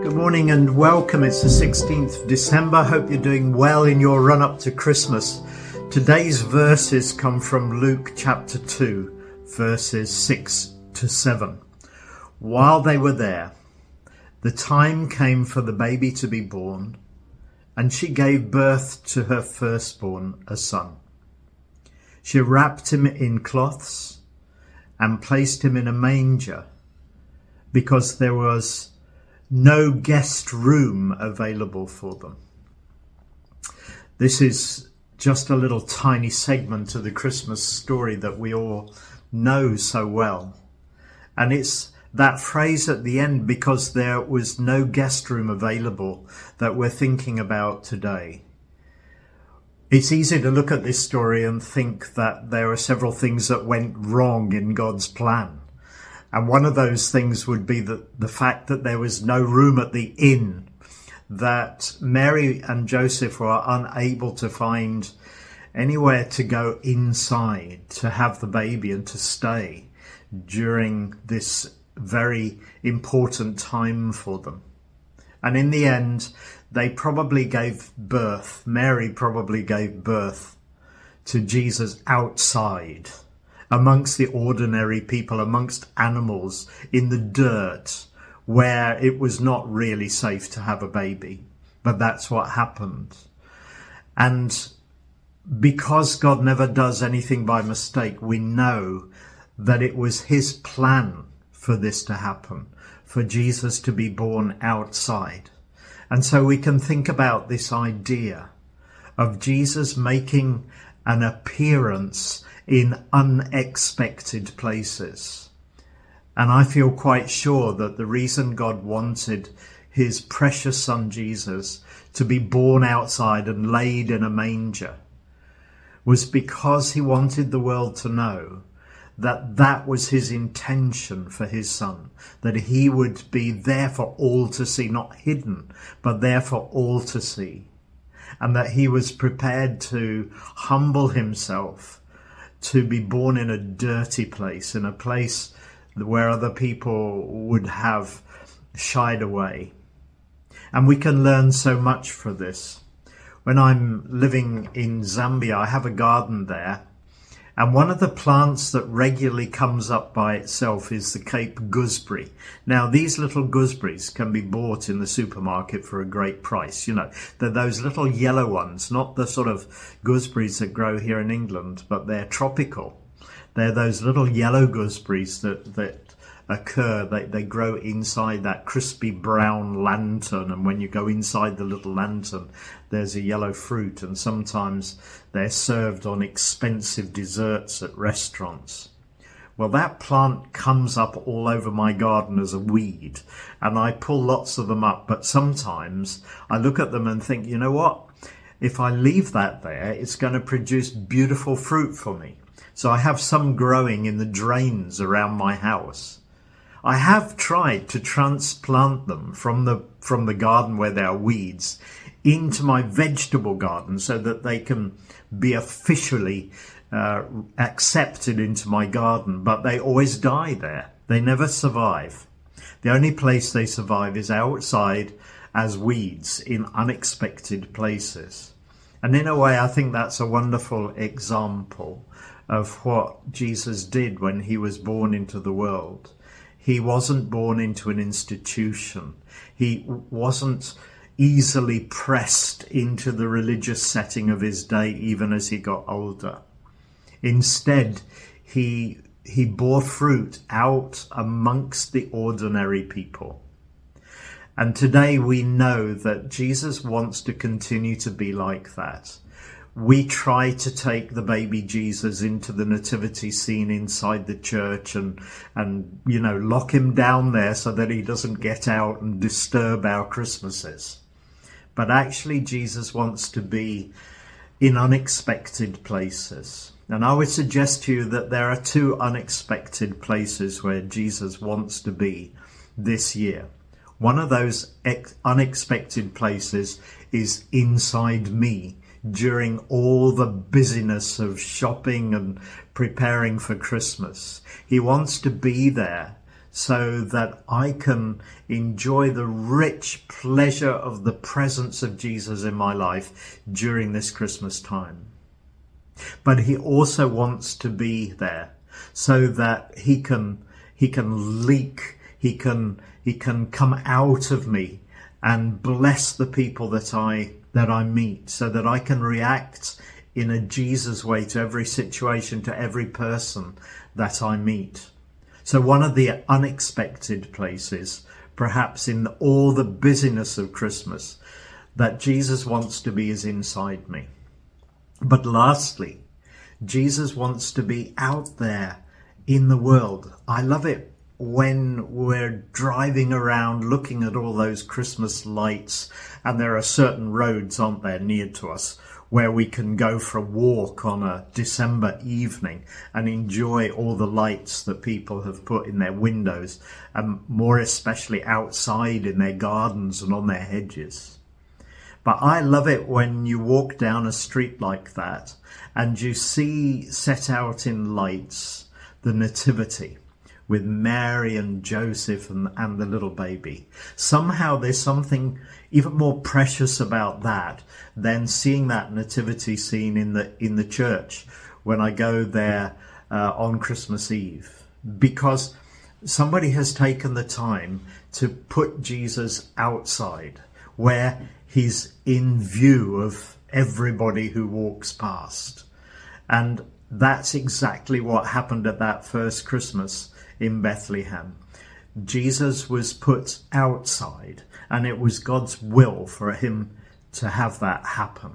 Good morning and welcome. It's the 16th of December. Hope you're doing well in your run up to Christmas. Today's verses come from Luke chapter 2, verses 6 to 7. While they were there, the time came for the baby to be born, and she gave birth to her firstborn, a son. She wrapped him in cloths and placed him in a manger, because there was no guest room available for them. This is just a little tiny segment of the Christmas story that we all know so well. And it's that phrase at the end, because there was no guest room available, that we're thinking about today. It's easy to look at this story and think that there are several things that went wrong in God's plan. And one of those things would be the fact that there was no room at the inn, that Mary and Joseph were unable to find anywhere to go inside to have the baby and to stay during this very important time for them. And in the end, Mary probably gave birth to Jesus outside, amongst the ordinary people, amongst animals, in the dirt, where it was not really safe to have a baby. But that's what happened. And because God never does anything by mistake, we know that it was his plan for this to happen, for Jesus to be born outside. And so we can think about this idea of Jesus making an appearance in unexpected places. And I feel quite sure that the reason God wanted his precious son Jesus to be born outside and laid in a manger was because he wanted the world to know that that was his intention for his son, that he would be there for all to see, not hidden, but there for all to see, and that he was prepared to humble himself, to be born in a dirty place, in a place where other people would have shied away. And we can learn so much from this. When I'm living in Zambia, I have a garden there, and one of the plants that regularly comes up by itself is the Cape gooseberry. Now, these little gooseberries can be bought in the supermarket for a great price. You know, they're those little yellow ones, not the sort of gooseberries that grow here in England, but they're tropical. They're those little yellow gooseberries that occur. They grow inside that crispy brown lantern, and when you go inside the little lantern, there's a yellow fruit, and sometimes they're served on expensive desserts at restaurants. Well, that plant comes up all over my garden as a weed, and I pull lots of them up, but sometimes I look at them and think, you know what? If I leave that there, it's going to produce beautiful fruit for me. So I have some growing in the drains around my house. I have tried to transplant them from the garden where there are weeds into my vegetable garden so that they can be officially accepted into my garden, but they always die there. They never survive. The only place they survive is outside as weeds in unexpected places. And in a way, I think that's a wonderful example of what Jesus did when he was born into the world. He wasn't born into an institution. He wasn't easily pressed into the religious setting of his day, even as he got older. Instead, he bore fruit out amongst the ordinary people. And today we know that Jesus wants to continue to be like that. We try to take the baby Jesus into the nativity scene inside the church and lock him down there so that he doesn't get out and disturb our Christmases. But actually, Jesus wants to be in unexpected places. And I would suggest to you that there are two unexpected places where Jesus wants to be this year. One of those unexpected places is inside me, during all the busyness of shopping and preparing for Christmas. He wants to be there so that I can enjoy the rich pleasure of the presence of Jesus in my life during this Christmas time. But he also wants to be there so that he can leak, he can come out of me and bless the people that I meet, so that I can react in a Jesus way to every situation, to every person that I meet. So one of the unexpected places, perhaps in all the busyness of Christmas, that Jesus wants to be is inside me. But lastly, Jesus wants to be out there in the world. I love it when we're driving around looking at all those Christmas lights, and there are certain roads, aren't there, near to us, where we can go for a walk on a December evening and enjoy all the lights that people have put in their windows, and more especially outside in their gardens and on their hedges. But I love it when you walk down a street like that and you see set out in lights the Nativity with Mary and Joseph and the little baby. Somehow there's something even more precious about that than seeing that nativity scene in the church when I go there on Christmas Eve, because somebody has taken the time to put Jesus outside where he's in view of everybody who walks past. And that's exactly what happened at that first Christmas in Bethlehem. Jesus was put outside, and it was God's will for him to have that happen.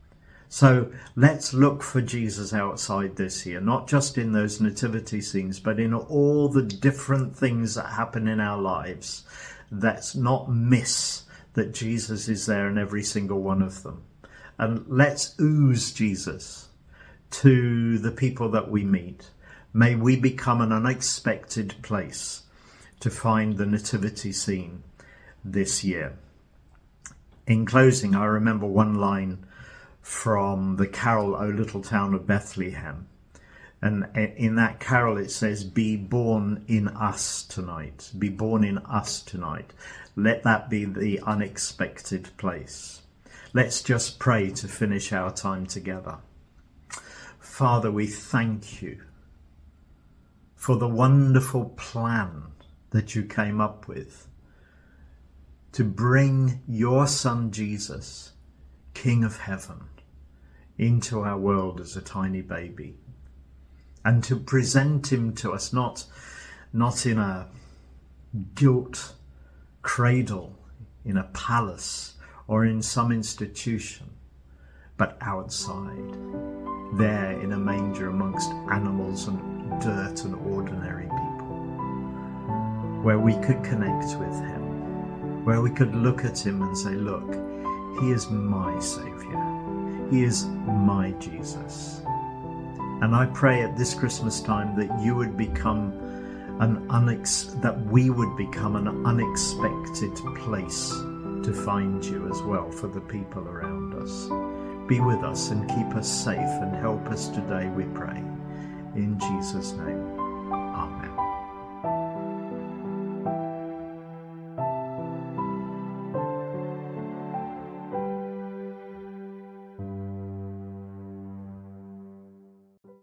So let's look for Jesus outside this year, not just in those nativity scenes, but in all the different things that happen in our lives. Let's not miss that Jesus is there in every single one of them. And let's ooze Jesus to the people that we meet. May we become an unexpected place to find the nativity scene this year. In closing, I remember one line from the carol, O Little Town of Bethlehem. And in that carol it says, be born in us tonight. Be born in us tonight. Let that be the unexpected place. Let's just pray to finish our time together. Father, we thank you for the wonderful plan that you came up with to bring your Son Jesus, King of Heaven, into our world as a tiny baby, and to present him to us not in a gilt cradle, in a palace or in some institution, but outside, there in a manger amongst animals and dirt and ordinary people, where we could connect with him, where we could look at him and say, look, he is my Saviour, he is my Jesus. And I pray at this Christmas time that you would become that we would become an unexpected place to find you as well for the people around us. Be with us and keep us safe and help us today, we pray. In Jesus' name.